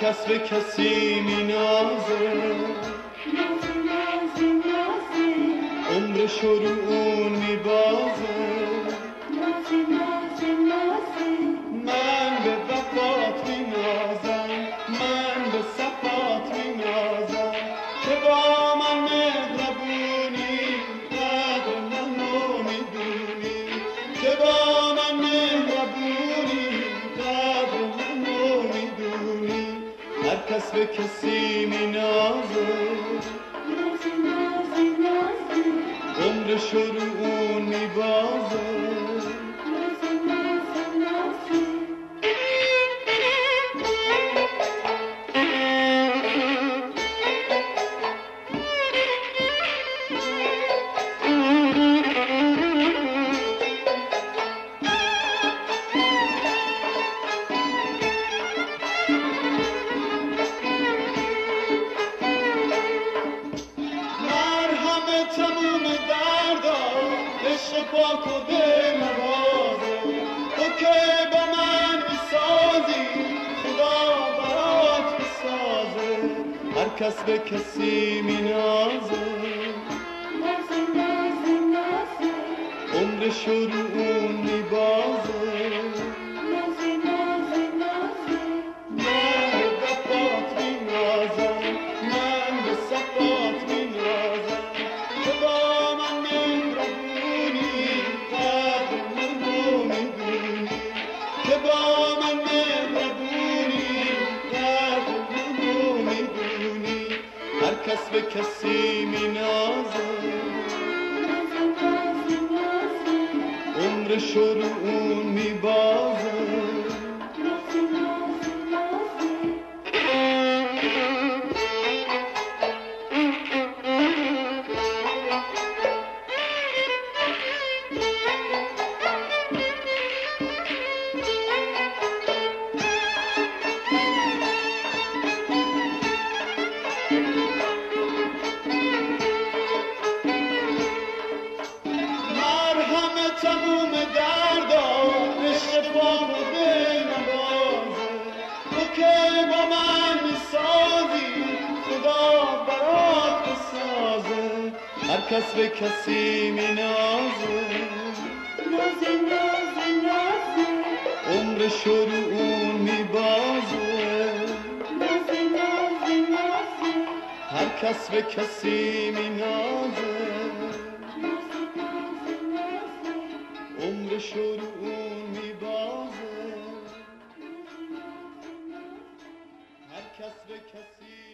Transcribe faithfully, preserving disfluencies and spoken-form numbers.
کس به کسی می نازه، عمر شروع اون می بازه. من به وفات می نازم، من به صفات می نازم که با من مهربونی، قدر منو می دونی که با من مهربونی، قدر منو می دونی. هر کس به کسی می نازه، عمر شروع اون می بازه. پاک و دل نوازه، تو که با من میسازی، خدا برات بسازه. هر کس به کسی مینازه، عمر شروع اون میبازه. من به وفات مینازم، من به صفات مینازم که با من مهربونی، قدر منو میدونی که با من مهربونی، قدر منو میدونی. هر کس به کسی مینازه، عمر شروع اون میبازه. تموم دردا عشق پاک و دل نوازه، تو که با من میسازی، خدا برات بسازه. هر کس به کسی مینازه، نازه نازه نازه، عمر شروع اون میبازه. نازه نازه نازه، هر کس به کسی مینازه، عمر شروع اون میبازه. هر کس به کسی